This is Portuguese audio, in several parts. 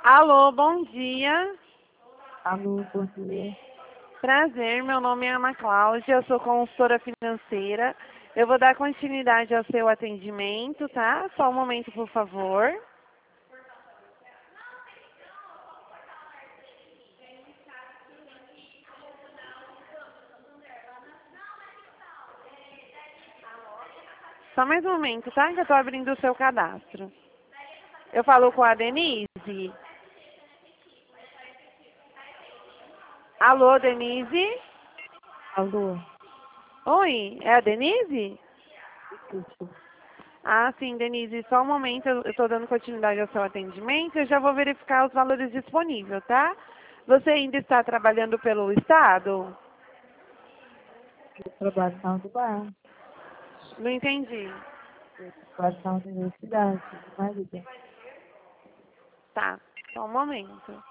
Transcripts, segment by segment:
Alô, bom dia. Alô, bom dia. Prazer, meu nome é Ana Cláudia, eu sou consultora financeira. Eu vou dar continuidade ao seu atendimento, tá? Só um momento, por favor. Só mais um momento, tá? Que eu tô abrindo o seu cadastro. Eu falo com a Denise. Alô, Denise? Alô, Oi, é a Denise? isso. Ah, sim, Denise, só um momento, eu estou dando continuidade ao seu atendimento, eu já vou verificar os valores disponíveis, tá? Você ainda está trabalhando pelo Estado? Eu trabalho na Uruguai. Não entendi. Eu trabalho na universidade de Marília. Tá, só um momento.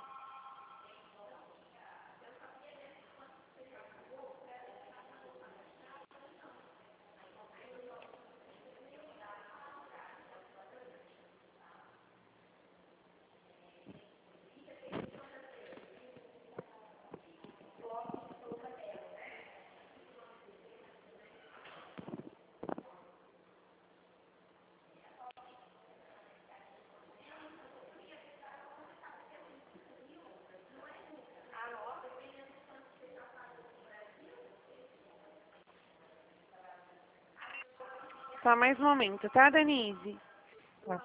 Só mais um momento, tá, Denise? Tá.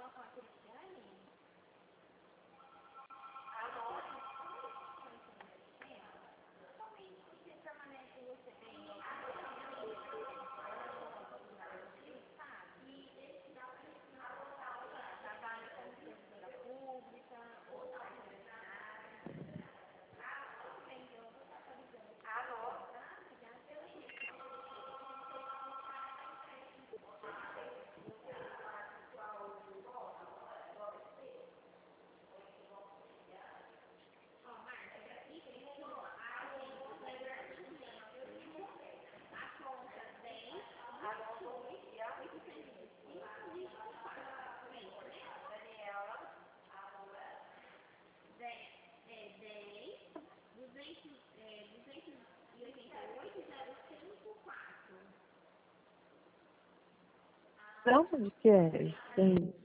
Não, onde que é? Tem